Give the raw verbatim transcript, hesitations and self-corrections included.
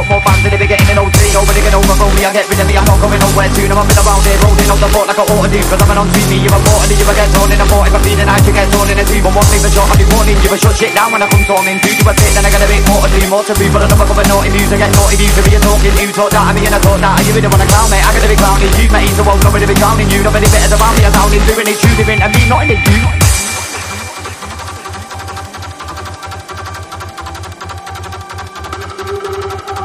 got more fans than they be getting in O T. Nobody can overthrow me, I get rid of me, I'm not going nowhere soon. I'm been around here, rolling out the fort like I ought to do. Cause I'm an on T V, you're a port, and you ever get torn in a fort. If I feed the night, you get torn in a two. But one thing for sure, I'll be warning you, but shut shit down when I come storming. Do you a bit, then I got a bit more to do. More to do, but I never cover naughty views. I get naughty views, if you're talking, you talk that, I mean, I talk that. You really wanna clown me, I gotta be clowning you, mate, so I won't nobody be clowning you. Nobody better around me, I'm down in doing it, you doing to me, not in the you.